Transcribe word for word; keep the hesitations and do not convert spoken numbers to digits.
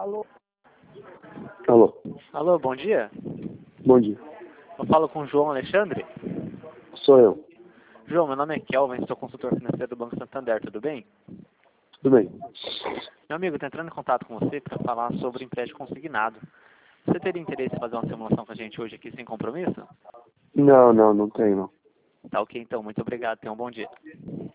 Alô, Alô, bom dia. bom dia. Eu falo com o João Alexandre. Sou eu. João, meu nome é Kelvin, sou consultor financeiro do Banco Santander, tudo bem? Tudo bem. Meu amigo, estou entrando em contato com você para falar sobre empréstimo consignado. Você teria interesse em fazer uma simulação com a gente hoje aqui sem compromisso? Não, não, não tenho, não. Tá ok, então. Muito obrigado. Tenha um bom dia.